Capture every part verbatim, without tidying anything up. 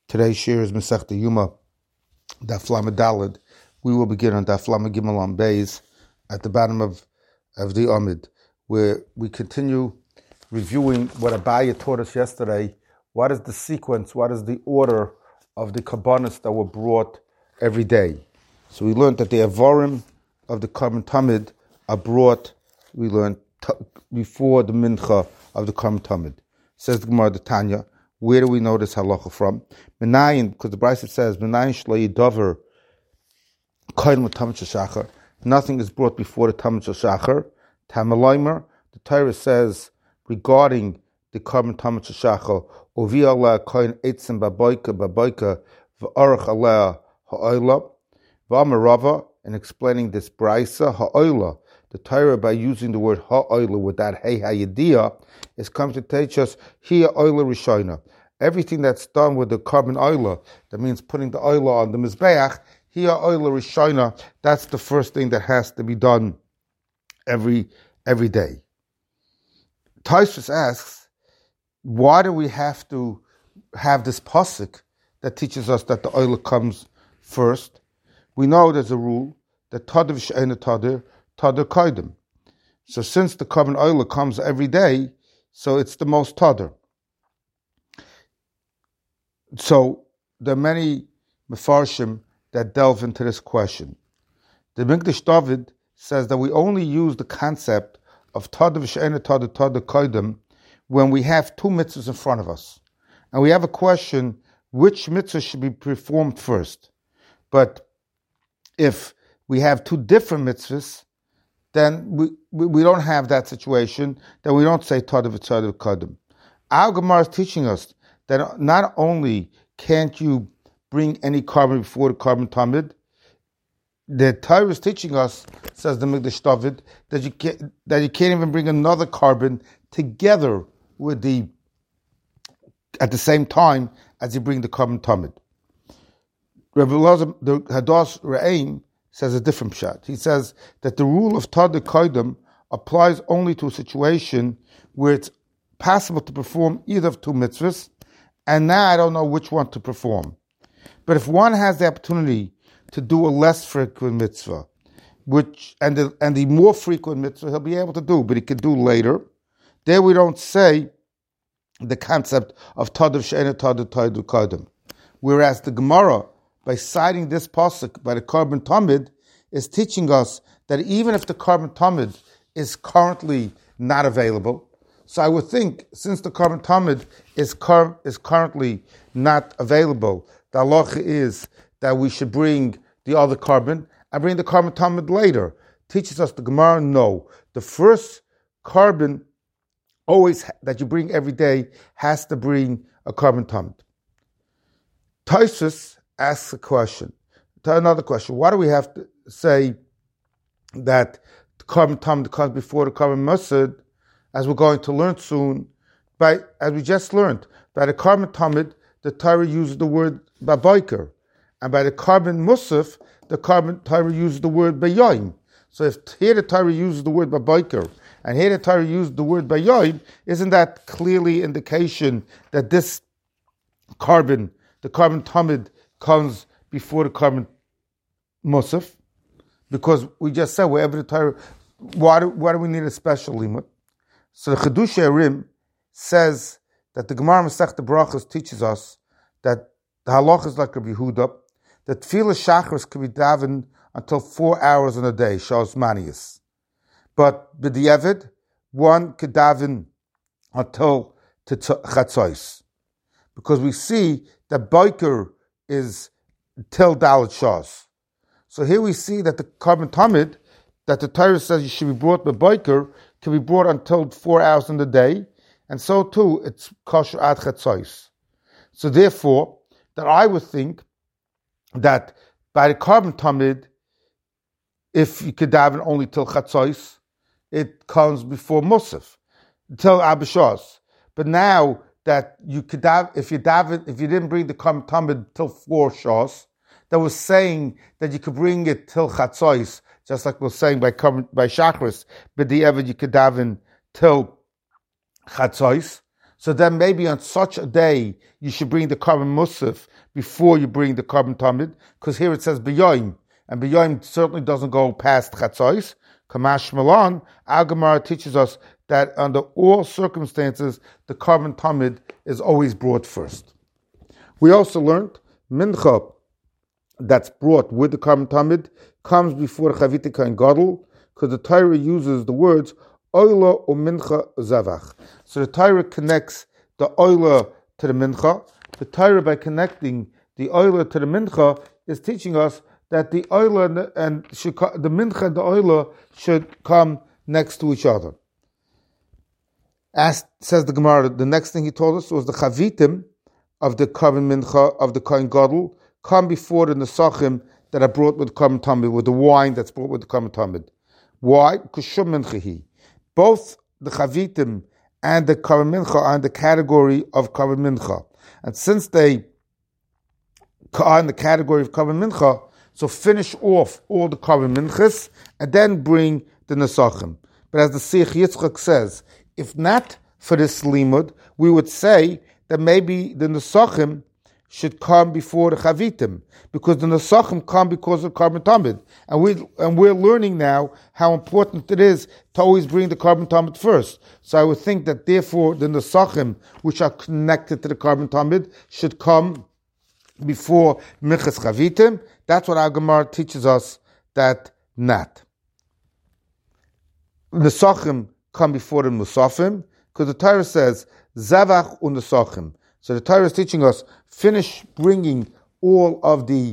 Today's shir is Masechta Yuma, Daf Lamed Daled. We will begin on Daf Lamed Gimel on Beis at the bottom of, of the Amid, where we continue reviewing what Abaya taught us yesterday. What is the sequence, what is the order of the Kabbanis that were brought every day? So we learned that the Avorim of the Karban Tamid are brought, we learned, t- before the Mincha of the Karban Tamid. Says the Gemara, the Tanya, where do we know this halacha from? Menayin, because the Brisa says, Menayin shlo yidavar kohen l'tamid shachar. Nothing is brought before the tamid shachar. Tamalaymer, the Torah says regarding the Karban Tamid shachar, Ovi aleh kohen etzim baboika baboika v'arach aleh ha'oila v'amarava. In explaining this Brisa, ha'oila, the Torah, by using the word ha'oila with that hey hayidiyah, is come to teach us here oila rishona. Everything that's done with the carbon oila, that means putting the oila on the mizbeach, here oila rishona, that's the first thing that has to be done every every day. Tosfos asks, why do we have to have this pasuk that teaches us that the oila comes first? We know there's a rule that tadir v'she'ena tadir, tadir kodim. So since the carbon oil comes every day, so it's the most tadir. So there are many mefarshim that delve into this question. The Mikdash David says that we only use the concept of tadir v'she'ena tadir, tadir kodim when we have two mitzvahs in front of us. And we have a question, which mitzvah should be performed first? But if we have two different mitzvahs, then we, we, we don't have that situation, then we don't say Tadav Tadav Kadim. Our Gemara is teaching us that not only can't you bring any carbon before the Karban Tamid, the Torah is teaching us, says the Mikdash David, that you can't, that you can't even bring another carbon together with the, at the same time as you bring the Karban Tamid. Rabbi Elazar, the Hadas Re'aim, says a different pshat. He says that the rule of Tadir Kodim applies only to a situation where it's possible to perform either of two mitzvahs, and now I don't know which one to perform. But if one has the opportunity to do a less frequent mitzvah, which and the, and the more frequent mitzvah he'll be able to do, but he could do later, there we don't say the concept of Tadir She'ena Tadir Tadir Kodim. Whereas the Gemara, by citing this pasuk by the Karban Tamid, is teaching us that even if the Karban Tamid is currently not available, so I would think since the Karban Tamid is cur- is currently not available, the halacha is that we should bring the other carbon and bring the Karban Tamid later. Teaches us the Gemara, no. The first carbon always ha- that you bring every day has to bring a Karban Tamid. Tosfos asks a question, another question. Why do we have to say that the Karban Tamid comes before the Karban Musad, as we're going to learn soon, by as we just learned, by the Karban Tamid, the Torah uses the word baboiker, and by the Karban Musaf, the Karban Torah uses the word bayoim. So if here the Torah uses the word baboiker, and here the Torah uses the word bayoim, isn't that clearly indication that this carbon, the Karban Tamid, comes before the Karban Musaf? Because we just said wherever the Torah, why do, why do we need a special limud? So the Chiddushei HaRim says that the Gemara Masechta Brachos teaches us that the halacha is like Rabbi Yehuda, that Tefillah Shachris can be davened until four hours in a day, Shos Manius. But b'di'evid, one could daven until Chatzos. Because we see that Boker is till Dalet Shas. So here we see that the Karban Tamid, that the Torah says you should be brought by Boker, can be brought until four hours in the day, and so too it's kosher ad Chatzos. So therefore, that I would think that by the Karban Tamid, if you could daven only till Chatzos, it comes before Musaf, till Abishas. But now that you could daven, if you daven, if you didn't bring the Karban Tamid till four shas, that was saying that you could bring it till Chatzos, just like we're saying by by Shachris, but the Eved you could daven till Chatzos. So then maybe on such a day, you should bring the Korban Musaf before you bring the Korban Tamid, because here it says B'yoim, and B'yoim certainly doesn't go past Chatzos. Kamash Malon, Al Gemara teaches us that under all circumstances, the Korban Tamid is always brought first. We also learned Mincha that's brought with the Korban Tamid comes before Chavita Kohen Gadol, because the Torah uses the words Oila or Mincha Zavach. So the Torah connects the Oila to the Mincha. The Torah, by connecting the Oila to the Mincha, is teaching us that the Oila and the, and should, the Mincha and the Oila should come next to each other. As says the Gemara, the next thing he told us was the Chavitim of the Korban Mincha of the Kohen Gadol come before the Nesachim that are brought with the Korban Tamid, with the wine that's brought with the Korban Tamid. Why? Because Shum Minchahi. Both the Chavitim and the Korban Mincha are in the category of Korban Mincha. And since they are in the category of Korban Mincha, so finish off all the Korban Minchas and then bring the Nesachim. But as the Seich Yitzchak says, if not for this limud, we would say that maybe the Nesachim should come before the Chavitim, because the Nesachim come because of Korban Tamid. And, we, and we're learning now how important it is to always bring the Korban Tamid first. So I would think that therefore the Nesachim, which are connected to the Korban Tamid, should come before Minchas Chavitim. That's what our Gemara teaches us that not. Nesachim come before the Musafim, because the Torah says, Zavach und Nesachim. So the Torah is teaching us, finish bringing all of the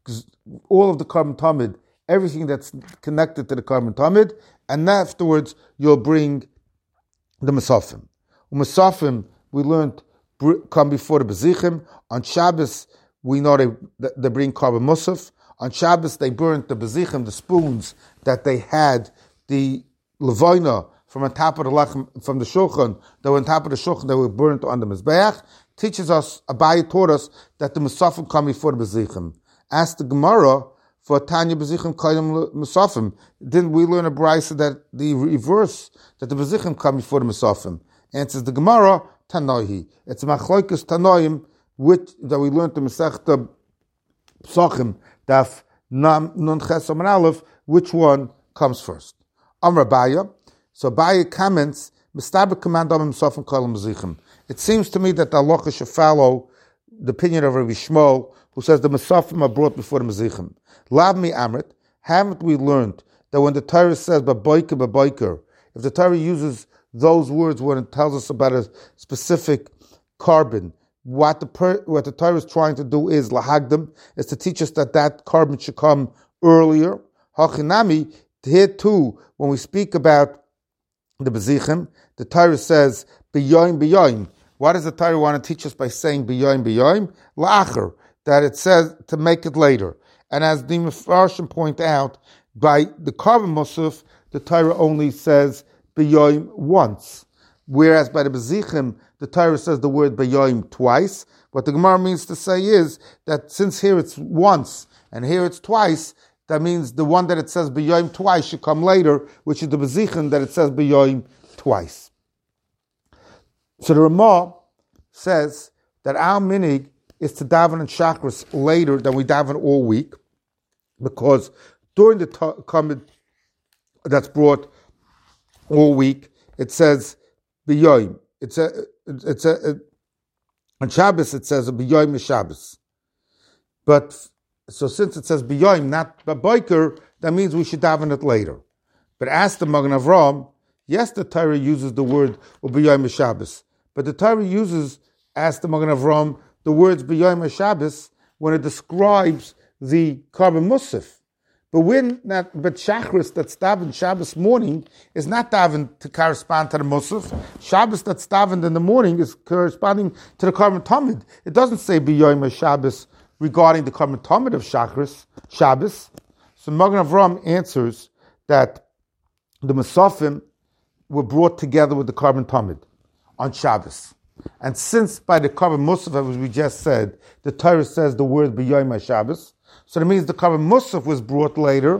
all of the Korban Tamid, everything that's connected to the Korban Tamid, and afterwards you'll bring the Musafim. Musafim, we learned, come before the Bezichim. On Shabbos, we know they, they bring Korban Musaf. On Shabbos, they burnt the Bezichim, the spoons that they had, the Levina, from on top of the lechem, from the shulchan, that were on top of the shulchan, that were burnt on the mizbeach, teaches us, Abaye taught us, that the Musafim come before the Bezichim. Ask the Gemara, for Tanya Bezichim Kaidem Musafim, didn't we learn a brayso that the reverse, that the Bezichim come before the Musafim? Answers the Gemara, Tanoihi. It's a Machloikus Tanoim, which, that we learned the Masechta Psachim, Daf Nun Ches Amar Aleph, which one comes first? Amar Abaye. So Abaye comments, Mistabek command on himself and call him Bezichim. It seems to me that the halacha should follow the opinion of Rabbi Shmuel, who says the Musafim are brought before the Mezichim. Lav mi amrit, haven't we learned that when the Torah says baboiker baboiker, if the Torah uses those words when it tells us about a specific carbon, what the per, what the Torah is trying to do is lahagdim, is to teach us that that carbon should come earlier. Hachinami, here too, when we speak about the Bezichim, the Torah says biyoim biyoim. What does the Torah want to teach us by saying biyoim biyoim? La'acher, that it says to make it later. And as the Mefarshim point out, by the Korban Musaf, the Torah only says biyoim once. Whereas by the Bezichim, the Torah says the word biyoim twice. What the Gemara means to say is that since here it's once and here it's twice, that means the one that it says biyoim twice should come later, which is the Bezichim that it says biyoim twice. So the Ramah says that our minig is to daven and chakras later than we daven all week, because during the comment that's brought all week, it says biyoim. It's a, it's a, it, on Shabbos it says a biyoim Shabbos. But so since it says biyoim, not baboiker, that means we should daven it later. But ask the Magen Avraham, yes, the Torah uses the word biyoim Shabbos, but the Torah uses, ask the Magen Avraham, the words biyoim Shabbos when it describes the Korban Musaf. But when not, but Shachris that's davened Shabbos morning is not davened to correspond to the Musaf. Shabbos that's davened in the morning is corresponding to the Korban Tamid. It doesn't say biyoim Shabbos regarding the Korban Tamid of Shachris, Shabbos. So Magen Avraham answers that the Musafim were brought together with the Korban Tamid on Shabbos. And since by the Korban Musaf, as we just said, the Torah says the word biyoim Shabbos, so that means the Korban Musaf was brought later,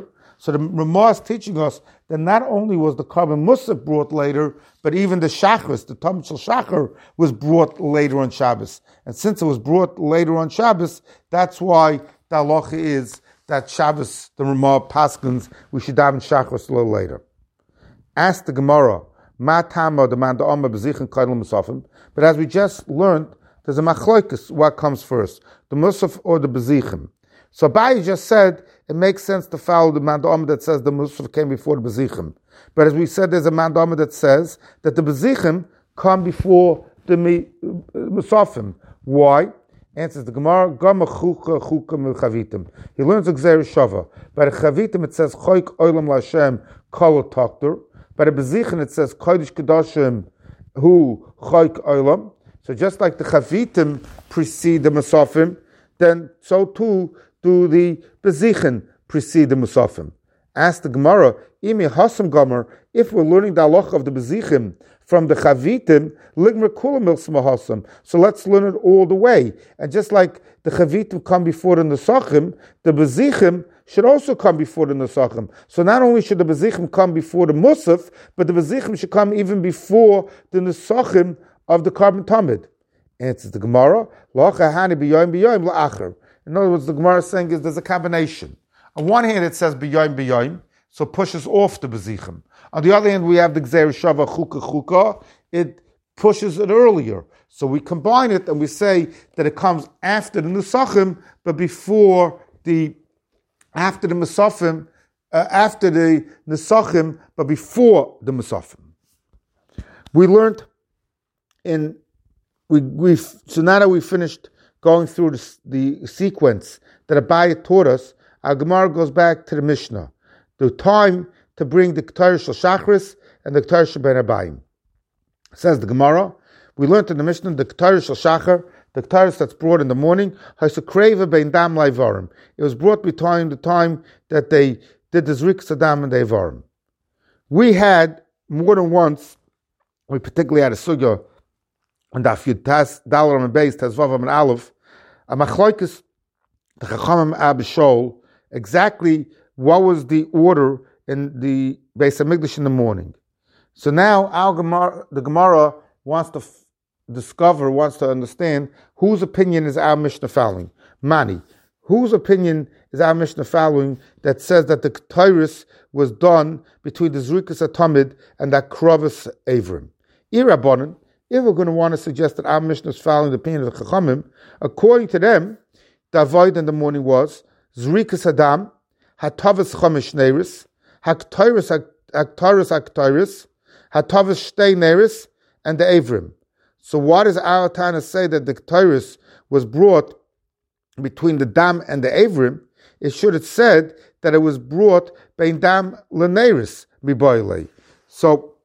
So the Ramah is teaching us that not only was the Karban Musaf brought later, but even the Shachris, the Tamid Shel Shachar, was brought later on Shabbos. And since it was brought later on Shabbos, that's why the halacha is that Shabbos, the Ramah paskins, we should daven Shachris a little later. Ask the Gemara, Ma Tama the man Amma Bezichen Kaidel Musafim. But as we just learned, there's a machlokes what comes first, the Musaf or the Bezichim. So Abaye just said it makes sense to follow the Mandama that says the Musaf came before the Bezichim. But as we said, there's a Mandama that says that the Bezichim come before the Musafim. Why? Answers the Gemara, Gama Chuka Chuka Mechavitim. He learns Gzeir Shava. By the Chavitim it says Choik Olam Lashem Kol Tokter. By the Bezichim it says Kodesh Kedoshim Hu Choik Olam. So just like the Chavitim precede the Musafim, then so too do the Bezichen precede the Musafim. Ask the Gemara, Imi Hasam Gomer, if we're learning the halacha of the Bezichim from the Chavitim, Ligmer Kula Milsma Hasam. So let's learn it all the way. And just like the Chavitim come before the Nesachim, the Bezichim should also come before the Nesachim. So not only should the Bezichim come before the Musaf, but the Bezichim should come even before the Nesachim of the Karban Tamid. Answers the Gemara, Lacha Hani B'yoyim B'yoyim La'acher. In other words, the Gemara is saying is there's a combination. On one hand, it says B'yoyim B'yoyim, so pushes off the Bezichim. On the other hand, we have the Gzeir Shava Chuka Chuka, it pushes it earlier. So we combine it and we say that it comes after the Nusachim, but before the, after the Musafim, uh, after the Nusachim, but before the Musafim. We learned in, we we so now that we finished going through the, the sequence that Abaye taught us, our Gemara goes back to the Mishnah, the time to bring the Ketara Shel Shachris and the Ketara Shel Ben Abayim. Says the Gemara, we learned in the Mishnah the Ketara Shel Shachar, the Ketara that's brought in the morning, Haisukreva Ben Dam Laivarim. It was brought between the time that they did the Zrik Saddam and the Ivarim. We had more than once, we particularly had a sugya on the Afyud Tas Dalar and Beis Tas Vavam and Aleph, a machlokes the Chachamim Abishol, exactly what was the order in the Beis Hamikdash in the morning. So now our Gemara, the Gemara wants to f- discover, wants to understand whose opinion is our Mishnah following. Mani, whose opinion is our Mishnah following that says that the Ketores was done between the Zrikas Atamid and the Krovis Avrim? Irabonin, if we're going to want to suggest that our Mishnah is following the opinion of the Chachamim, according to them, the avoid in the morning was Zrikas Adam, Hatavas Chomish Neris, Haktoris Haktoris Haktoris, Hatavas Shtei Neris, and the Avrim. So what does our Tana say that the Ketores was brought between the Dam and the Avrim? It should have said that it was brought Bein Dam Leneris Miboile. So,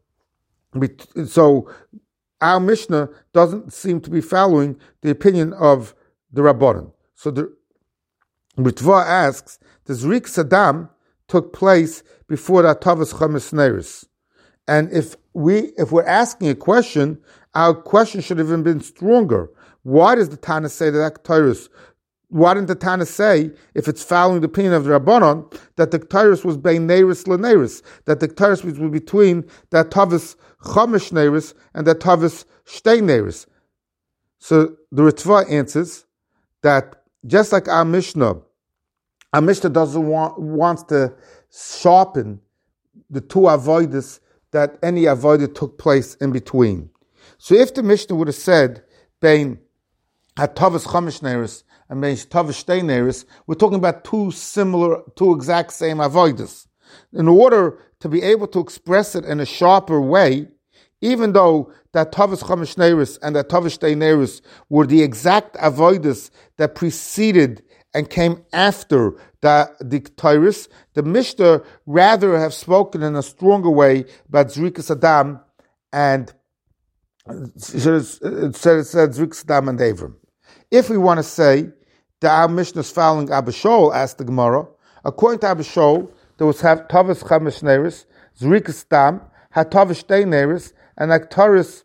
so our Mishnah doesn't seem to be following the opinion of the Rabbanan. So the Ritva asks, the Zrik Saddam took place before the Tavas Chamis Neris. And if we if we're asking a question, our question should have even been stronger. Why does the Tana say that Ketores? Why didn't the Tana say, if it's following the opinion of the Rabbanon, that the Ketores was Bein Neris Leneris, that the Ketores was between the Tavas Chamis Neris and the Tavas Shtei Neris? So the Ritva answers that just like our Mishnah, our Mishnah doesn't want wants to sharpen the two avoiders that any avoider took place in between. So if the Mishnah would have said Bein Hatavas Chamis Neris and Bein Tavas Shtei Neris, we're talking about two similar, two exact same avoiders. In order to be able to express it in a sharper way, even though that Tavas Chamis Neris and that Tavas Shtei Neris were the exact avoiders that preceded and came after the, the Ketores, the Mishnah rather have spoken in a stronger way about Zrikas Adam and it said, it said Zrikas Adam and Avram. If we want to say that our Mishnah is following Abishol, asked the Gemara, according to Abishol, there was Tavas Chamis Neris, Zrikas Adam, Hatavas Shtei Neris, and Aktaris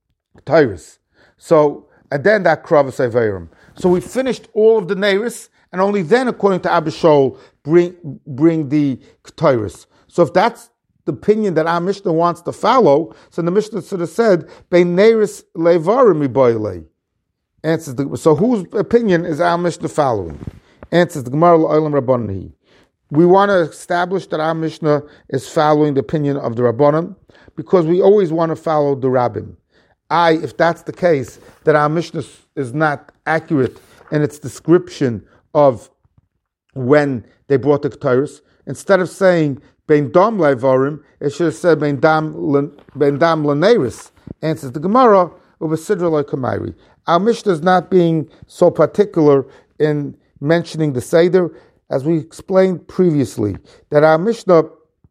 Ketores. So, and then that Kravas Averim. So we finished all of the Neris, and only then, according to Abba Shaul, bring bring the Ketores. So if that's the opinion that our Mishnah wants to follow, so the Mishnah should have said, Bein Neiris Levarim Miboyle. Answers the, so whose opinion is our Mishnah following? Answers the Gemara L'Olam Rabbanan. We want to establish that our Mishnah is following the opinion of the Rabbanan, because we always want to follow the Rabbim. I, if that's the case, that our Mishnah is not accurate in its description of when they brought the Ketores, instead of saying Bein Dam Levarim, it should have said Bein Dam L'Neiris. Answers the Gemara over Sidra L'Kamairi. Our Mishnah is not being so particular in mentioning the Seder, as we explained previously, that our Mishnah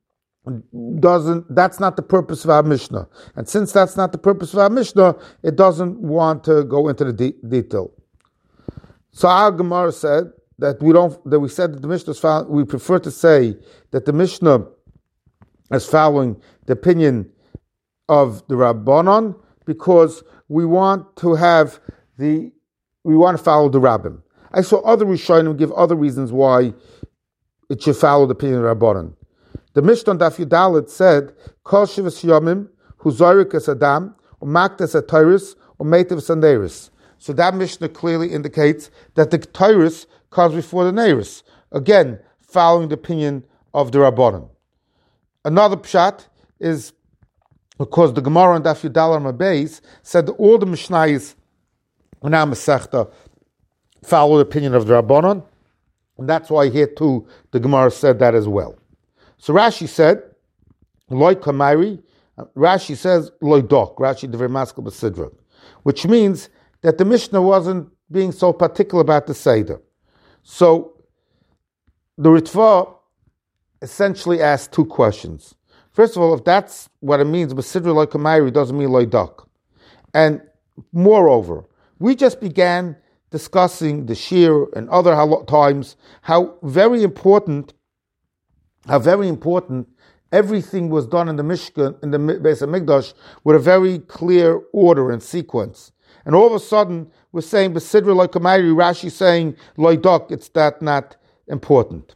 doesn't, that's not the purpose of our Mishnah. And since that's not the purpose of our Mishnah, it doesn't want to go into the de- detail. So our Gemara said that we don't, that we said that the Mishnah is following, we prefer to say that the Mishnah is following the opinion of the Rabbanon, because we want to have the, we want to follow the Rabbim. I saw other Rishonim give other reasons why it should follow the opinion of Rabbanan. The Mishnah Daf Yudalet said, Kol Shivas Yomim, Hu Zorik es Adam, or Maktas et Tyrus, or Meitiv Sanderis. So that Mishnah clearly indicates that the Tyrus comes before the Neiris. Again, following the opinion of the Rabbanan. Another pshat is because the Gemara and Daf Yudalet Mabeis said that all the Mishnayos in our Masechta follow the opinion of the Rabbanon, and that's why here too the Gemara said that as well. So Rashi said, Loi Kamairi, Rashi says, Loi Dok, Rashi Dever Maskal B'Sidra, which means that the Mishnah wasn't being so particular about the Seder. So the Ritva essentially asked two questions. First of all, if that's what it means, B'Sidra Loi Kamairi doesn't mean Loi Dok. And moreover, we just began discussing the Shir and other times how very important, how very important everything was done in the Mishkan, in the Beis HaMikdash, with a very clear order and sequence. And all of a sudden, we're saying B'Sidra Loi Kamairi, Rashi saying Loi Dok, it's that not important.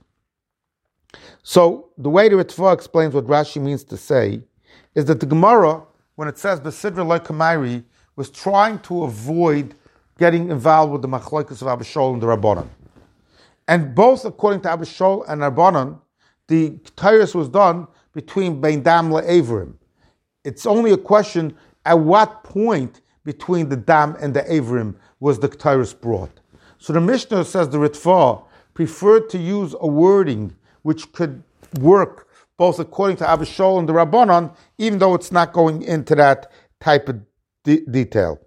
So the way the Ritva explains what Rashi means to say is that the Gemara, when it says B'Sidra Loi Kamairi, was trying to avoid getting involved with the machlokes of Abba Shaul and the Rabbanan. And both according to Abba Shaul and Rabbanan, the Ketores was done between Bein Dam LeAverim. It's only a question at what point between the Dam and the Averim was the Ketores brought. So the Mishnah says the Ritva preferred to use a wording which could work both according to Abba Shaul and the Rabbanan, even though it's not going into that type of de- detail.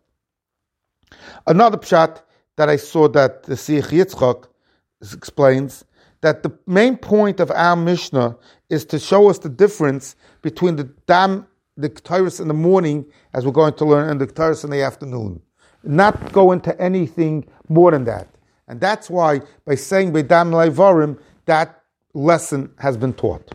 Another pshat that I saw that the Siach Yitzchak explains that the main point of our Mishnah is to show us the difference between the dam, the Ketores in the morning, as we're going to learn, and the Ketores in the afternoon. Not go into anything more than that. And that's why by saying Beidam Leivarim, that lesson has been taught.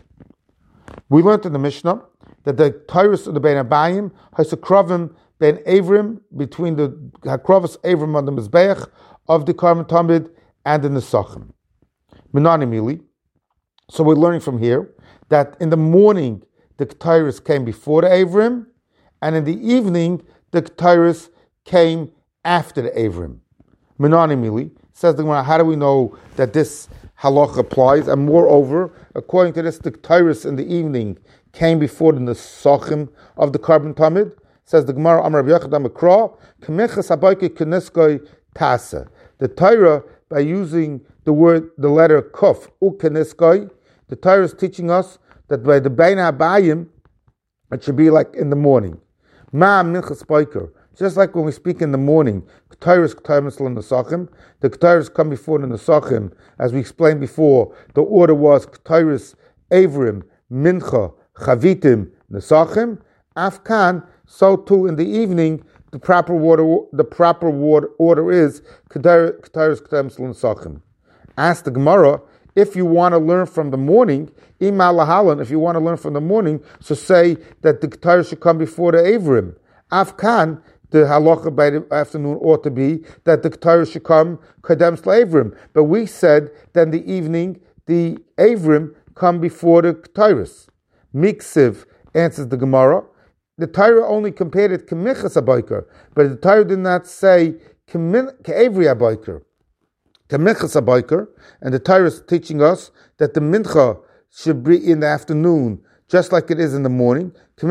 We learned in the Mishnah that the Ketores of the Bein Abayim has a krovim Ben Avrim, between the Hakrovas Avrim on the Mizbeach of the Karban Tamid and the Nesachim. Minanimili. So we're learning from here that in the morning the Ketores came before the Avrim, and in the evening the Ketores came after the Avrim. Minanimili says the Gemara, how do we know that this halacha applies? And moreover, according to this, the Ketores in the evening came before the Nesachim of the Karban Tamid. Says the Gemara, Amar Rabbi Yochanan Makra, K'michas habayke k'niskoi tasa. The Torah, by using the word, the letter Kuf, u'k'niskoi, the Torah is teaching us that by the Bein Abayim, it should be like in the morning. Ma minchas boiker. Just like when we speak in the morning, Ketores Ketores l'Nesachim, the Ketores come before the Nesachim, as we explained before, the order was Ketores, Avrim, Mincha, Chavitim, Nesachim, Afkan. So too in the evening, the proper order, the proper order is Ketores Ketores l'Nesachim. Ask the Gemara, if you want to learn from the morning, Ima lahalan, if you want to learn from the morning, so say that the Ketores should come before the Avrim. Afkan, the halacha by the afternoon ought to be that the Torah should come kadems l'Avrim. But we said that in the evening, the Avrim come before the Torahs. Miksiv answers the Gemara. The Torah only compared it k'michas abayker, but the Torah did not say k'evri abayker. K'michas abayker, and the Torah is teaching us that the mincha should be in the afternoon, just like it is in the morning. And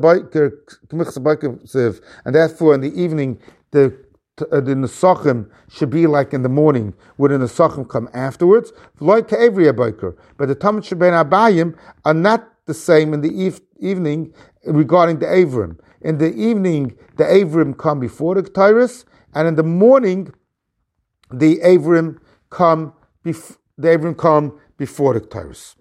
therefore, in the evening, the uh, the nesachim should be like in the morning, where the nesachim come afterwards. Like every abayker, but the Talmud Sheben Abayim are not the same in the eve- evening regarding the Avrim. In the evening, the Avrim come before the Ketairis, and in the morning, the Avrim come bef- the Avrim come before the Ketairis.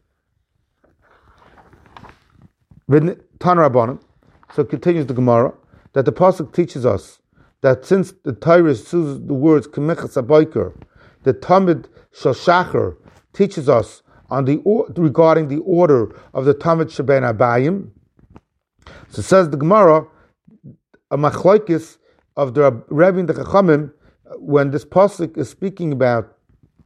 So continues the Gemara, that the Pasuk teaches us that since the Torah uses the words K'michas Abayker, the Talmud Shel Shachar teaches us on the regarding the order of the Talmud Sheben Abayim. So says the Gemara, a machlokes of the Rebbe and the Chachamim, when this Pasuk is speaking about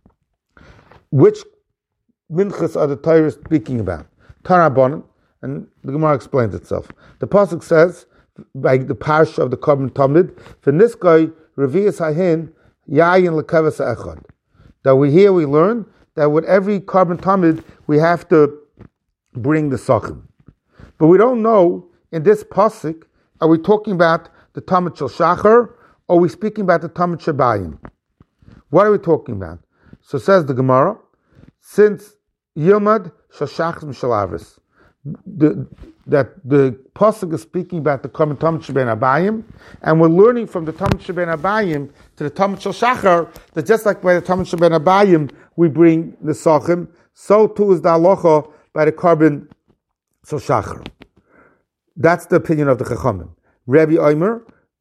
which minchas are the Torah speaking about. Tanabonim. And the Gemara explains itself. The pasuk says, by the parsha of the Korban Tamid, for this guy revius hahin yayin lekavas echad. That we here we learn that with every Korban Tamid we have to bring the sachim. But we don't know in this pasuk, are we talking about the Talmud Shel Shachar, or are we speaking about the Talmud Shebayim? What are we talking about? So says the Gemara, since Yilmad Shel Shachar Shel Avos, The, that the pasuk is speaking about the Korban Talmud Sheben Abayim, and we're learning from the Talmud Sheben Abayim to the Talmud Shel Shachar that just like by the Talmud Sheben Abayim we bring the Sachim, so too is the halacha by the Korban Shel Shachar. That's the opinion of the Chachamim. Rabbi Omer,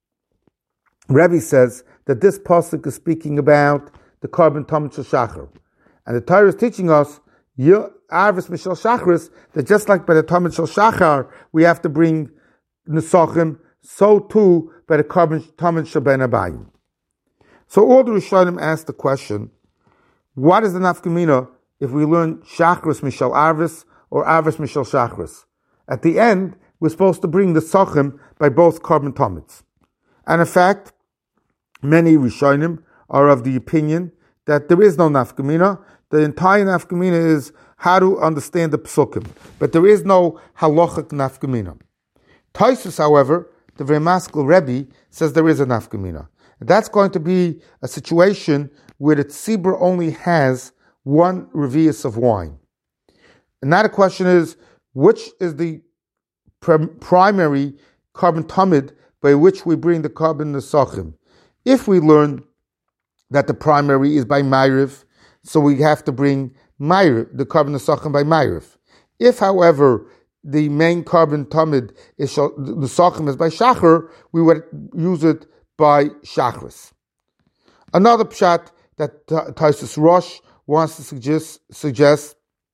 Rabbi says that this pasuk is speaking about the Korban Talmud Shel Shachar, and the Torah is teaching us Arvis Mishal Shachris, that just like by the Talmud Shel Shachar we have to bring Nesachim, so too by the Talmud Sheben Abayim. So all the Rishonim ask the question, what is the nafkamina if we learn Shachris Mishal Arvis or Arvis Mishal Shachris? At the end, we're supposed to bring the Sachim by both Korban Talmuds. And in fact, many Rishonim are of the opinion that there is no nafkamina. The entire nafkamina is how to understand the psukim, but there is no halachic nafkamina. Taisus, however, the Vremaskal Rebbe says there is a nafkamina. That's going to be a situation where the tzibur only has one revius of wine. And now the question is, which is the prim- primary Korban Tamid by which we bring the Korban Nesachim? If we learn that the primary is by Ma'ariv, so we have to bring Ma'ariv, the Korban Nesachim by Ma'ariv. If, however, the main Korban Tamid is the Nesachim is by Shachar, we would use it by Shachris. Another pshat that Taisus Rosh wants to suggest suggest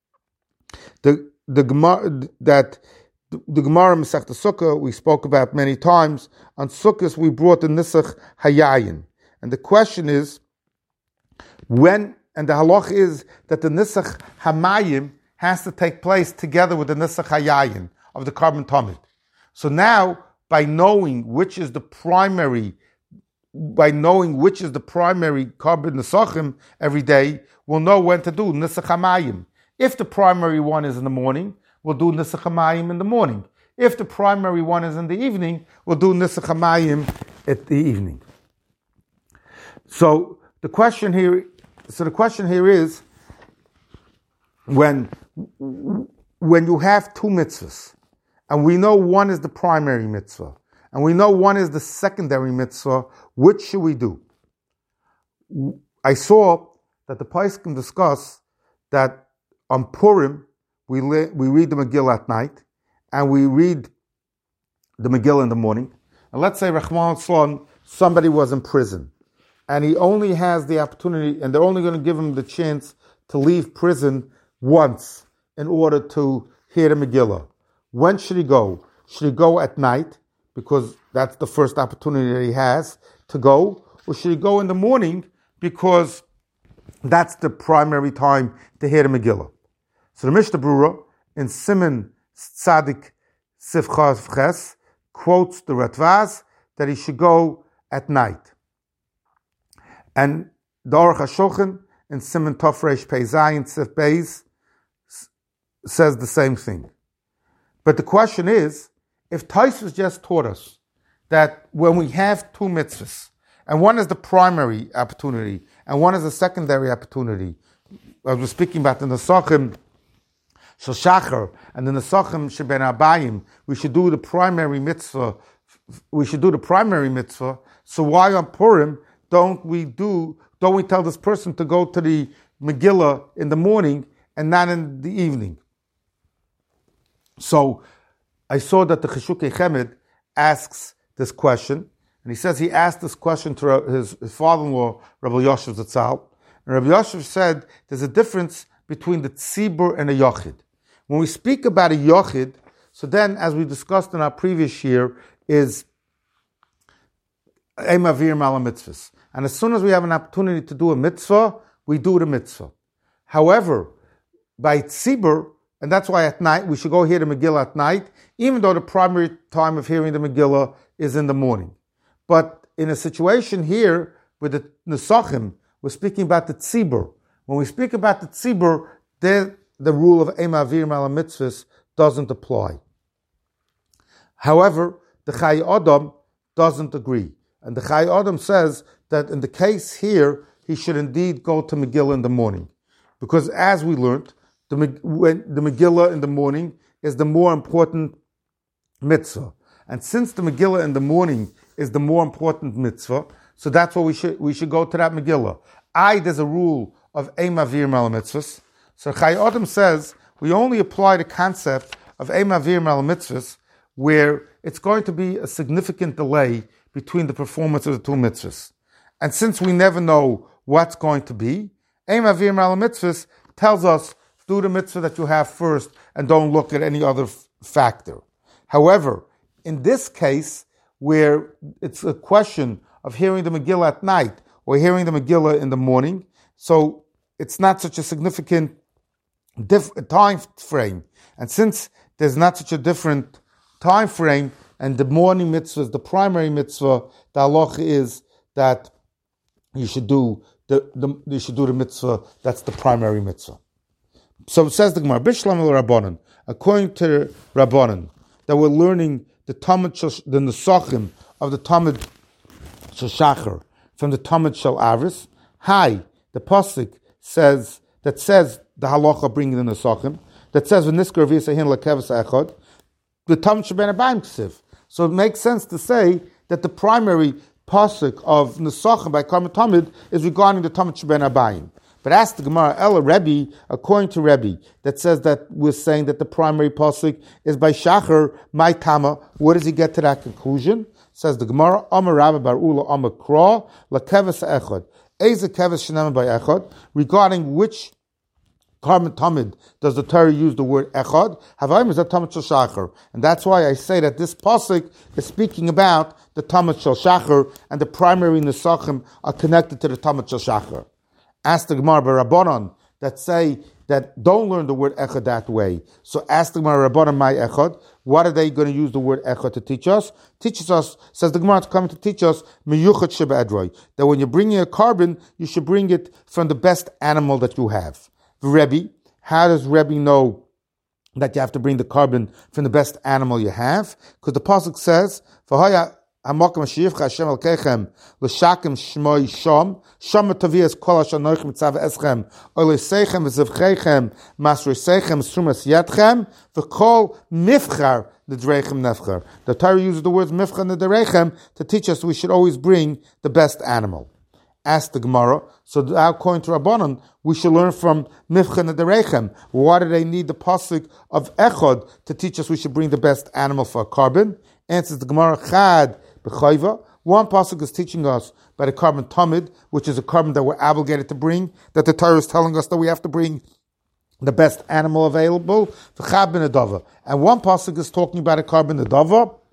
the the Gemara that the, the Gemara Masechta Sukkah we spoke about many times. On Sukkot we brought the Nisach Hayayin, and the question is when. And the halach is that the Nisach Hamayim has to take place together with the Nisach Hayayin of the Korban Tamid. So now, by knowing which is the primary, by knowing which is the primary Korban Nesachim every day, we'll know when to do Nisach Hamayim. If the primary one is in the morning, we'll do Nisach Hamayim in the morning. If the primary one is in the evening, we'll do Nisach Hamayim at the evening. So the question here So the question here is, when when you have two mitzvahs, and we know one is the primary mitzvah, and we know one is the secondary mitzvah, which should we do? I saw that the Poskim discuss that on Purim, we, le- we read the Megillah at night, and we read the Megillah in the morning. And let's say, Rahman Shalom, somebody was in prison, and he only has the opportunity, and they're only going to give him the chance to leave prison once in order to hear the Megillah. When should he go? Should he go at night? Because that's the first opportunity that he has to go, or should he go in the morning because that's the primary time to hear the Megillah? So the Mishnah Brura in Siman Tzadik Sifcha Ches quotes the Ratvaz that he should go at night. And the Aruch HaShulchan in Siman Tov Reish Pei Zayin Sif Beis says the same thing. But the question is, if Tosfos just taught us that when we have two mitzvahs, and one is the primary opportunity, and one is a secondary opportunity, as we're speaking about the Nesachim Shel Shachar and the Nesachim Sheben Abayim, we should do the primary mitzvah. We should do the primary mitzvah. So why on Purim don't we do? Don't we tell this person to go to the Megillah in the morning and not in the evening? So I saw that the Cheshukei Chemed asks this question, and he says he asked this question to his, his father-in-law, Rabbi Yosef Zatzal. And Rabbi Yosef said there's a difference between the tzibur and a yochid. When we speak about a yochid, so then, as we discussed in our previous year, is emavir mala mitzvahs. And as soon as we have an opportunity to do a mitzvah, we do the mitzvah. However, by tzibur, and that's why at night, we should go hear the Megillah at night, even though the primary time of hearing the Megillah is in the morning. But in a situation here, with the Nesachim, we're speaking about the tzibur. When we speak about the tzibur, there, the rule of emavir mala mitzvahs doesn't apply. However, the Chai Adam doesn't agree. And the Chai Adam says that in the case here, he should indeed go to Megillah in the morning. Because as we learned, the, when the Megillah in the morning is the more important mitzvah. And since the Megillah in the morning is the more important mitzvah, so that's why we should we should go to that Megillah. I, there's a rule of emavir mala mitzvahs. So Chai Adam says we only apply the concept of emavir mala mitzvahs where it's going to be a significant delay between the performance of the two mitzvahs. And since we never know what's going to be, emavir mala mitzvahs tells us do the mitzvah that you have first and don't look at any other f- factor. However, in this case, where it's a question of hearing the Megillah at night or hearing the Megillah in the morning, so it's not such a significant diff- time frame. And since there's not such a different time frame, and the morning mitzvah is the primary mitzvah, the halacha is that you should do the, the you should do the mitzvah that's the primary mitzvah. So it says the Gemara, Bishlam el Rabbanan, according to Rabbanan, that we're learning the Talmud, the Nesachim of the Talmud Shel Shachar from the Talmud Shel Avris. Hi, the pasuk says that says the halacha bringing the Nesachim that says v'niskar v'yisahin lekevus echad the Talmud Sheben Abayim ksiv. So it makes sense to say that the primary pasuk of Nesachim by Karmel Talmud is regarding the Talmud Sheben Abayim. But ask the Gemara, Ella Rebbe, according to Rebbe, that says that we're saying that the primary pasuk is by Shachar, my Tama. Where does he get to that conclusion? Says the Gemara, Amar Rabba Bar Ula Amar Kra, Lakeves Echad. Eze Keves Shenam by Echad, regarding which Karmel Talmud does the Torah use the word Echad? Havayim is a Talmud Shel Shachar. And that's why I say that this pasuk is speaking about the Talmud Shel Shachar, and the primary Nesachim are connected to the Talmud Shel Shachar. Ask the Gemara Rabbanon that say that don't learn the word echad that way. So ask the Gemara Rabbanon my echad. What are they going to use the word echad to teach us? Teaches us, says the Gemara, it's coming to teach us miyuchat sheba edroi, that when you're bringing a carbon, you should bring it from the best animal that you have. The Rebbe, how does Rebbe know that you have to bring the carbon from the best animal you have? Because the pasuk says, "V'haya Hamakam Shiyivcha Hashem Elkechem L'Shakim Shmoi Shom Shom Tavias Kol Asher Noich Mitzav Eschem Olisechem V'Zevchechem Masrisechem Strumas Yadchem V'Kol Mifchar Nedrechem Nefchar." The Torah uses the words Mifchar Nedrechem to teach us we should always bring the best animal. Ask the Gemara. So, according to Rabbanon, we should learn from Mifchar Nedrechem. Why do they need the pasuk of Echad to teach us we should bring the best animal for a carbon? Answers the Gemara, Chad b'chayva. One pasuk is teaching us by the Karmel Talmud, which is a carbon that we're obligated to bring, that the Torah is telling us that we have to bring the best animal available. V'chad b'nedava. And one pasuk is talking about a carbon nedava,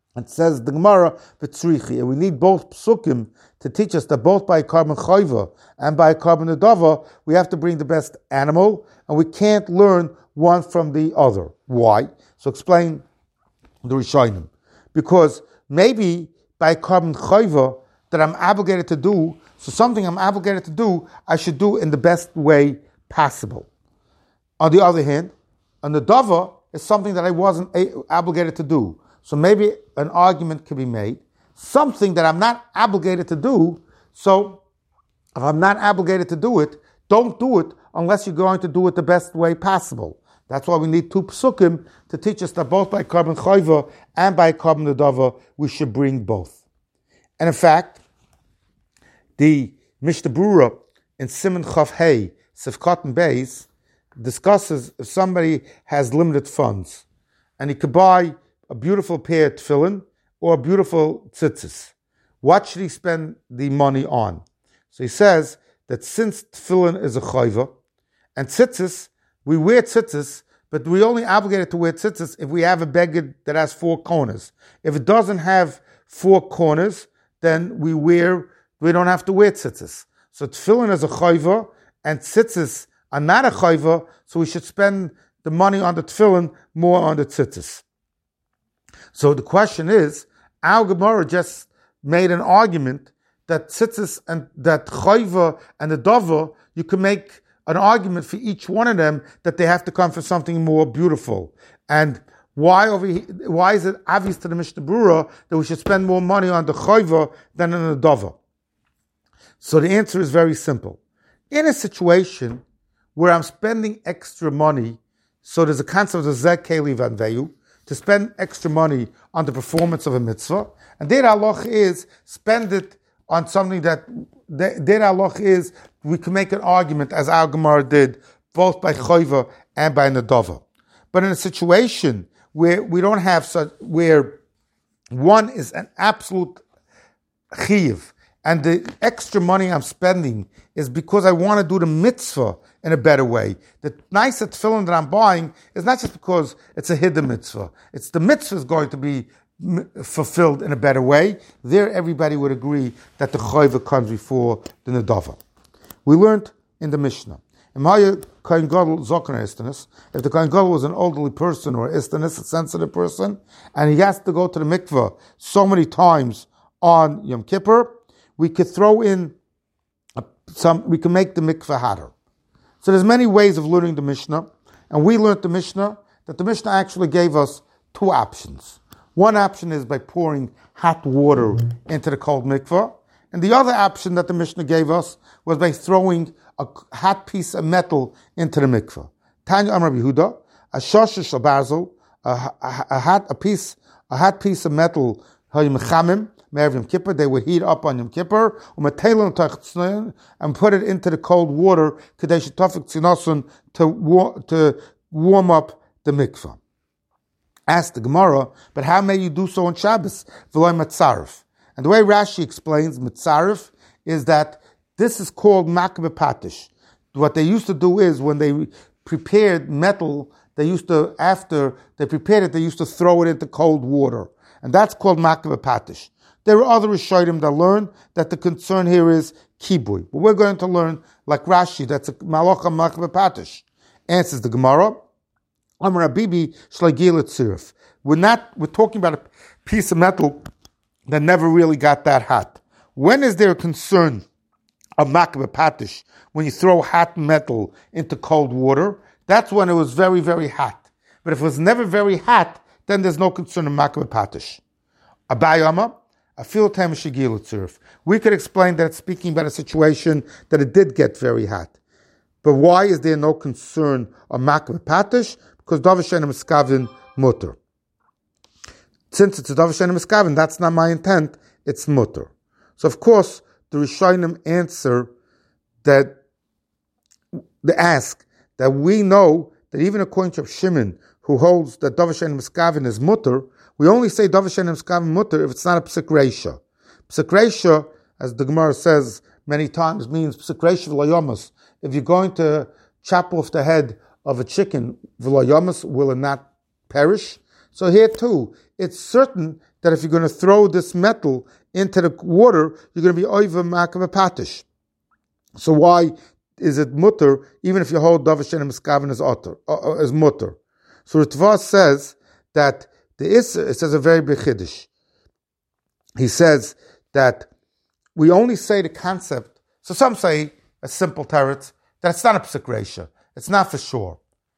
And says the Gemara, V'tzrichi, and we need both psukim to teach us that both by carbon chayva and by carbon nedava, we have to bring the best animal, and we can't learn one from the other. Why? So explain the Rishonim. Because maybe by carbon chayva that I'm obligated to do, so something I'm obligated to do, I should do in the best way possible. On the other hand, a nedava is something that I wasn't a- obligated to do. So maybe an argument could be made, something that I'm not obligated to do, so if I'm not obligated to do it, don't do it unless you're going to do it the best way possible. That's why we need two psukim to teach us that both by carbon chayva and by carbon nedava, we should bring both. And in fact, the Mishnah Berurah in Siman Chav Hey, Sivkot and Beis, discusses if somebody has limited funds and he could buy a beautiful pair of tefillin or a beautiful tzitzis. What should he spend the money on? So he says that since tefillin is a chayva and tzitzis, we wear tzitzis, but we only obligated to wear tzitzis if we have a beged that has four corners. If it doesn't have four corners, then we wear, we don't have to wear tzitzis. So tefillin is a chayva and tzitzis are not a chayva, so we should spend the money on the tefillin more on the tzitzis. So the question is, our Gemara just made an argument that tzitzis and that chayva and the dava, you can make an argument for each one of them that they have to come for something more beautiful. And why over here, why is it obvious to the Mishnah Berurah that we should spend more money on the chayva than on the dava? So the answer is very simple. In a situation where I'm spending extra money, so there's a concept of zeh keli vanveyu, to spend extra money on the performance of a mitzvah, and their halach is spend it on something that their halach is we can make an argument as our Gemara did both by chayva and by nedava. But in a situation where we don't have such, where one is an absolute chiyuv and the extra money I'm spending is because I want to do the mitzvah in a better way. The nice tefillin that I'm buying is not just because it's a hidden mitzvah. It's the mitzvah is going to be fulfilled in a better way. There everybody would agree that the chayva comes before the nedava. We learned in the Mishnah, if the Kohen Gadol was an elderly person or istanis, a sensitive person, and he has to go to the mikveh so many times on Yom Kippur, we could throw in some, we can make the mikveh hotter. So there's many ways of learning the Mishnah, and we learned the Mishnah that the Mishnah actually gave us two options. One option is by pouring hot water into the cold mikveh, and the other option that the Mishnah gave us was by throwing a hot piece of metal into the mikveh. Tanya Amar Yehuda, a shoshish a barzel, a hot a piece a hot piece of metal, hayimchamim. Yom Kippur, they would heat up on Yom Kippur and put it into the cold water to to warm up the mikveh. Ask the Gemara, but how may you do so on Shabbos? And the way Rashi explains mitzarif is that this is called makbeh patish. What they used to do is when they prepared metal, they used to, after they prepared it, they used to throw it into cold water. And that's called makbeh patish. There are other Rishonim that learn that the concern here is kibui. But we're going to learn, like Rashi, that's a malacha makbeh patish. Answers the Gemara, Amar Abibi shlagil tzirif. We're not, we're talking about a piece of metal that never really got that hot. When is there a concern of makbeh patish? When you throw hot metal into cold water, that's when it was very, very hot. But if it was never very hot, then there's no concern of makbeh patish. Abayama, we could explain that it's speaking about a situation that it did get very hot. But why is there no concern of makbeh patish? Because davar she'eino miskavin mutter. Since it's a davar she'eino miskavin, that's not my intent, it's mutter. So of course, the Rishonim answer that, they ask, that we know that even according to Shimon, who holds that davar she'eino miskavin is mutter, we only say davar she'eino miskavin mutter if it's not a psik reisha. Psik reisha, as the Gemara says many times, means psik reisha v'layomas. If you're going to chop off the head of a chicken, v'layomas, will it not perish? So here too, it's certain that if you're going to throw this metal into the water, you're going to be over makav patish. So why is it mutter even if you hold davar she'eino miskaven as otter uh, as mutter? So Ritva says that the Isser, it says a very big chiddush. He says that we only say the concept. So some say a simple teretz that it's not a psik reisha. It's not for sure.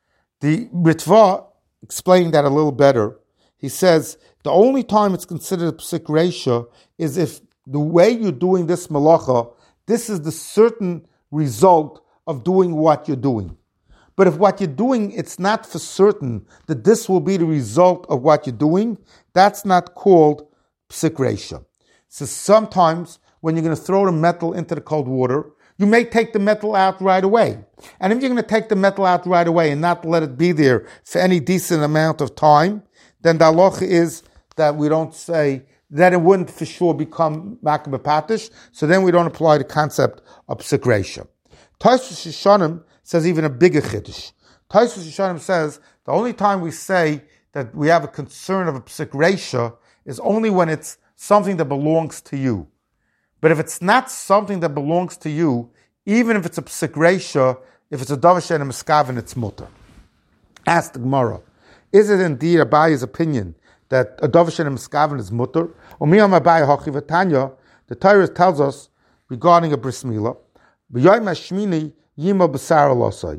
The Ritva, explaining that a little better, he says the only time it's considered a psik reisha is if the way you're doing this malacha, this is the certain result of doing what you're doing. But if what you're doing, it's not for certain that this will be the result of what you're doing, that's not called psik reisha. So sometimes when you're going to throw the metal into the cold water, you may take the metal out right away. And if you're going to take the metal out right away and not let it be there for any decent amount of time, then the halacha is that we don't say that it wouldn't for sure become makav patish, so then we don't apply the concept of psik reisha. Tosfos Yeshanim says even a bigger chiddush. Tosfos Yeshanim says the only time we say that we have a concern of a psik reisha is only when it's something that belongs to you. But if it's not something that belongs to you, even if it's a psik reisha, if it's a davar she'eino miskaven, it's mutter. Ask the Gemara, is it indeed Abaye's opinion that a davar she'eino miskaven is mutter? Or miyam Abaye hachi v'tanya, the Torah tells us regarding a bris milah, b'yom hashmini yima b'sar alosai,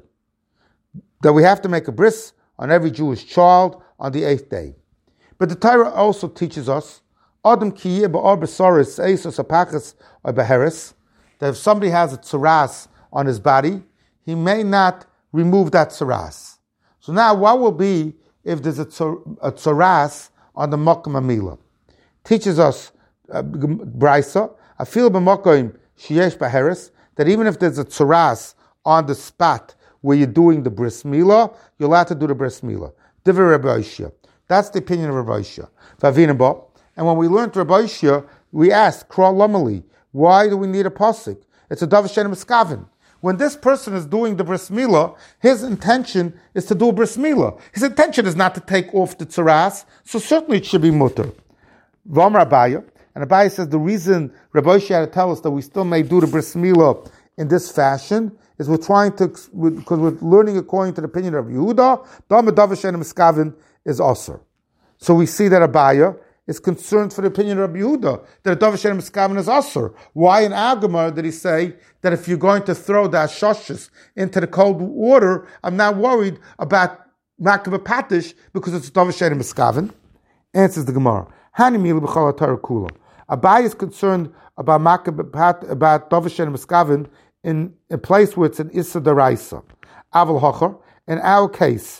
that we have to make a bris on every Jewish child on the eighth day. But the Torah also teaches us Adam ki ba'ar b'saris eisos apachas or beheres, that if somebody has a tzaras on his body, he may not remove that tzaras. So now, what will be if there's a, tzar, a tzaras on the makom amila? Teaches us uh, brisa afil b'makom sheyesh beheres, that even if there's a tzaras on the spot where you're doing the bris milah, you're allowed to do the bris milah. Divrei Rabbi Oshia. That's the opinion of Rabbi Oshia. V'avinaba. And when we learned Rabbi Oshia, we asked, Kral Lamali, why do we need a pasuk? It's a davar she'eino miskaven. When this person is doing the bris milah, his intention is to do a bris milah. His intention is not to take off the tzaras, so certainly it should be mutter. V'amar Abaye, and Abaye says the reason Rabbi Oshia had to tell us that we still may do the bris milah in this fashion is we're trying to, because we're learning according to the opinion of Yehuda, davar she'eino miskaven is asur. So we see that Abaye is concerned for the opinion of Rabbi Yehuda, that a davar she'eino miskaven is asur. Why in Agamar did he say that if you're going to throw the ashoshes into the cold water, I'm not worried about makav patish because it's a davar she'eino miskaven? Answers the Gemara. Hani mili b'chol haTorah kula. Abaye is concerned about makav about davar she'eino miskaven in a place where it's an issa deraisa. Aval hachar. In our case,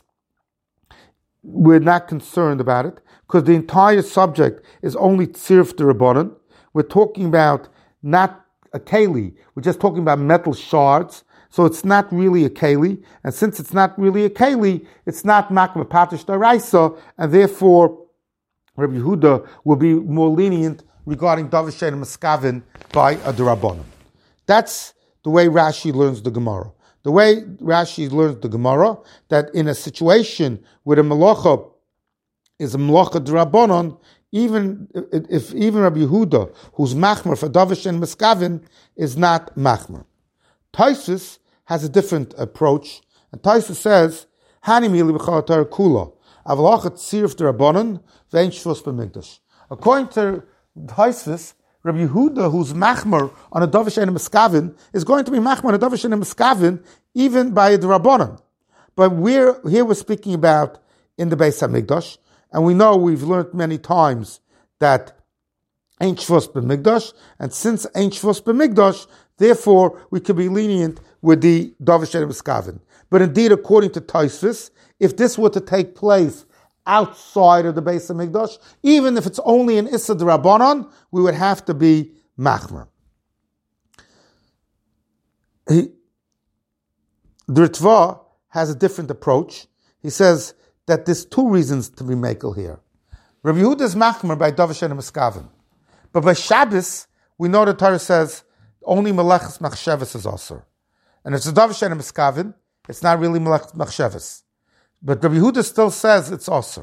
we're not concerned about it because the entire subject is only tzirf d'Rabbanan. We're talking about not a keli. We're just talking about metal shards. So it's not really a keli. And since it's not really a keli, it's not makav patish d'Oraisa, and therefore Rabbi Yehuda will be more lenient regarding davar she'eino miskaven by a d'Rabbanan. That's the way Rashi learns the Gemara. The way Rashi learns the Gemara, that in a situation where the malacha is a malacha d'Rabbanan, even if even Rabbi Yehuda, who's machmer for davar she'eino miskaven, is not machmer. Tosfos has a different approach, and Tosfos says, "Hani mili b'chol haTorah kula, aval hachat tziruf d'Rabbanan ve'ein shvus b'mikdash." According to Tosfos, Rabbi Yehuda, who's machmer on a davar she'eino miskaven, is going to be machmer on a davar she'eino miskaven even by a d'Rabbanan. But we're here we're speaking about in the Beis HaMikdash, and we know we've learned many times that ain't shvus b'mikdash, and since ain't shvus b'mikdash, therefore we could be lenient with the davar she'eino miskaven. But indeed, according to Tosfos, if this were to take place outside of the Beis HaMikdash, even if it's only an issa d'Rabbanan, we would have to be machmer. He, the Ritva has a different approach. He says that there's two reasons to be makel here. Rabbi Yehuda is machmer by davar she'eino miskaven, but by Shabbos we know the Torah says only melechas machshavas is asur, and if it's a davar she'eino miskaven, it's not really melechas machshavas. But Rabbi Yehuda still says it's asur.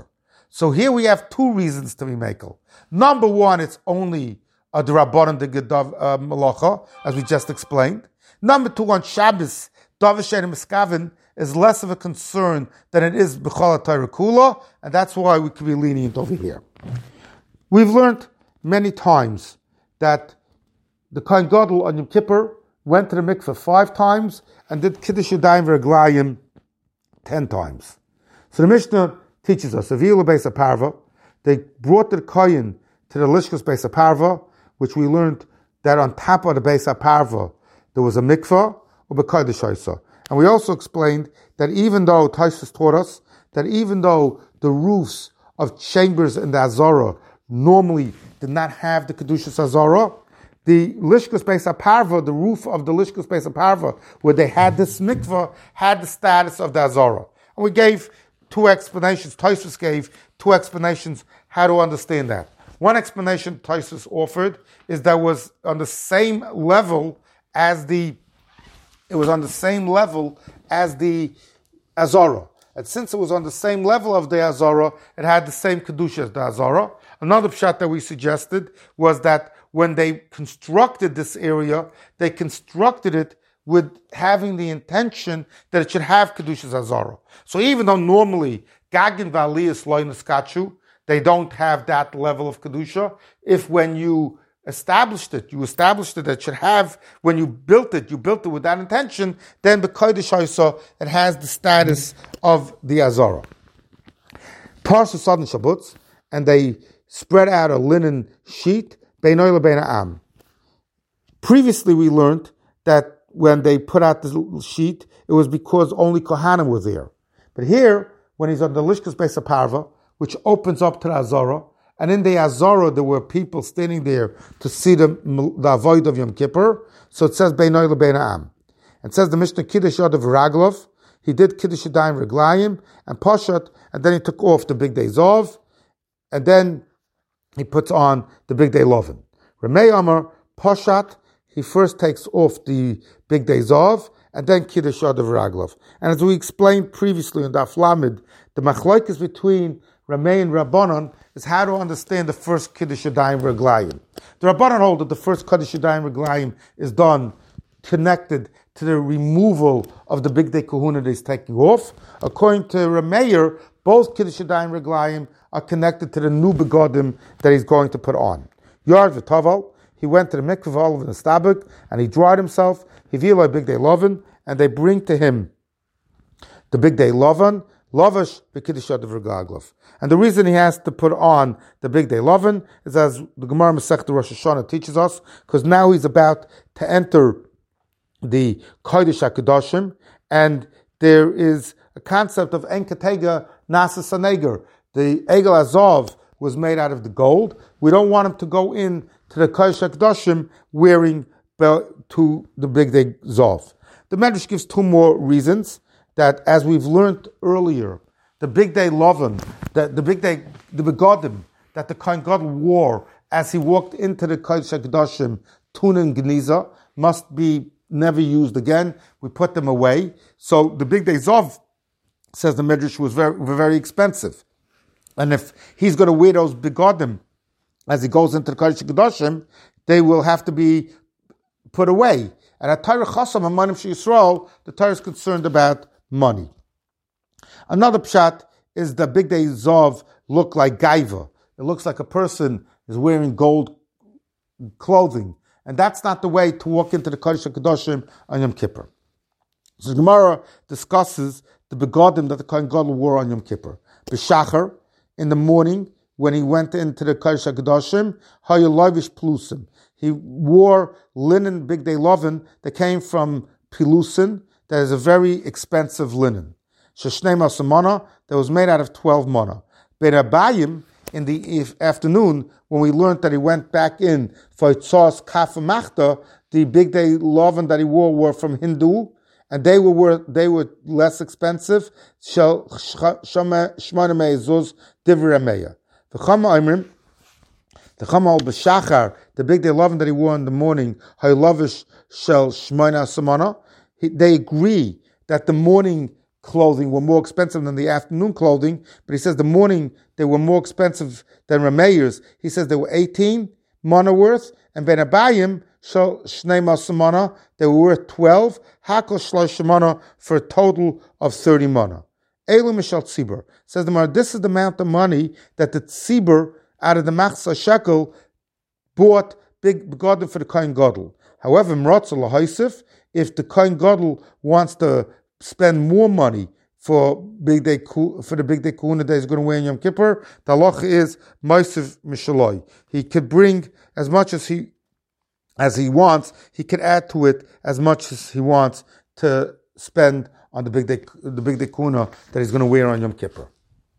So here we have two reasons to be mekel. Number one, it's only a d'Rabbanan de Gedav uh, Malacha, as we just explained. Number two, on Shabbos, Davar She'ein Miskavin is less of a concern than it is B'chol HaTorah Kula, and that's why we could be lenient over here. We've learned many times that the Kohen Gadol on Yom Kippur went to the mikveh five times and did Kiddush Yadayim V'Raglayim ten times. So the Mishnah teaches us, Avilu Beis HaParva, they brought the Kohen to the Lishkas Beis HaParva, which we learned that on top of the Beis HaParva there was a mikveh, or B'Kodesh Haisa. And we also explained that even though, Taishas taught us, that even though the roofs of chambers in the Azara normally did not have the Kedushas Azara, the Lishkas Beis HaParva, the roof of the Lishkas Beis HaParva, where they had this mikveh, had the status of the Azara. And we gave two explanations, Taishas gave two explanations how to understand that. One explanation Taishas offered is that it was on the same level as the It was on the same level as the Azara. And since it was on the same level of the Azara, it had the same Kedusha as the Azara. Another pshat that we suggested was that when they constructed this area, they constructed it with having the intention that it should have Kedushas Azara. So even though normally Gagin V'Aliyas Lo Niskachu, they don't have that level of Kedusha, if when you established it, you established it, it should have, when you built it, you built it with that intention, then the Kodesh Haisa, it has the status of the Azara. Parsha Sodden Shabbos, and they spread out a linen sheet, Beinoy LeBein Ha'am. Previously we learned that when they put out the sheet, it was because only Kohanim were there. But here, when he's on the Lishkas Beis HaParva, which opens up to the Azara, and in the Azara, there were people standing there to see the, the avoid of Yom Kippur. So it says, Beinoy LeBein Ha'am. It says the Mishnah Kiddush Yadav Raglov. He did Kiddush Yadayim Reglayim and Poshat, and then he took off the big day Zov, and then he puts on the big day Lovin. Ramei Amar, Poshat, he first takes off the big day Zov, and then Kiddush Yadav Raglov. And as we explained previously in Daf Lamed, the machlokes between Ramei and Rabbanon is how to understand the first Kiddush Yadayim Reglayim. The Rabbanon hold that the first Kiddush Yadayim Reglayim is done connected to the removal of the big day kahuna that he's taking off. According to Rameir, both Kiddush Yadayim Reglayim are connected to the new begodim that he's going to put on. Yard v'taval, he went to the mikveh of the stabuk and he dried himself. He v'iloi big day lovin, and they bring to him the big day lovin, Lovash b'kiddush yadav regaglov. And the reason he has to put on the big day lovin is, as the Gemara Masechta Rosh Hashanah teaches us, because now he's about to enter the Kodesh HaKadoshim, and there is a concept of Enkatega Nasa Saneger. The Egel Azov was made out of the gold. We don't want him to go in to the Kodesh HaKadoshim wearing to the big day Zov. The Medrash gives two more reasons. That, as we've learned earlier, the big day Lovin, the, the big day, the begodim that the Kohen Gadol wore as he walked into the Kodesh HaKadoshim, Tunin Geniza, must be never used again. We put them away. So the big day Zov, says the Medrash, was very, very expensive. And if he's going to wear those begodim as he goes into the Kodesh HaKadoshim, they will have to be put away. And at Torah Chasam and Manim Yisrael, the Torah is concerned about money. Another pshat is the big day Zov look like gaiva. It looks like a person is wearing gold clothing. And that's not the way to walk into the Kodesh HaKadoshim on Yom Kippur. So the Gemara discusses the begodim that the Kohen Gadol wore on Yom Kippur. B'shachar, in the morning, when he went into the Kodesh HaKadoshim, hayolovish plusim. He wore linen big day lovin that came from Pilusin, that is a very expensive linen. Sheshnei Masamana, that was made out of twelve mana. Berabayim, in the afternoon, when we learned that he went back in for Tzos Kafamachta, the big day lovin that he wore were from Hindu, and they were they were less expensive. Shel Shmona Me'ezuz Divrei Meya. The Chama Imrim, the Chama B'Shachar, the big day lovin that he wore in the morning, Haylovish Shel Shmona Samana. They agree that the morning clothing were more expensive than the afternoon clothing, but he says the morning they were more expensive than Rameyer's. He says they were eighteen mana worth, and Ben Abayim shal shnei masamana, they were worth twelve, hakol shlosh mana, for a total of thirty mana. Elu mishal tzibur, says the Mar, this is the amount of money that the tzibur out of the machzah shekel bought big begotten for the kohen gadol. However, mratzah lahaisif, if the kohen gadol wants to spend more money for big day for the big day kuhuna that he's going to wear in Yom Kippur, the halacha is ma'asiv mishaloi. He could bring as much as he as he wants. He could add to it as much as he wants to spend on the big day the big day kuhuna that he's going to wear on Yom Kippur.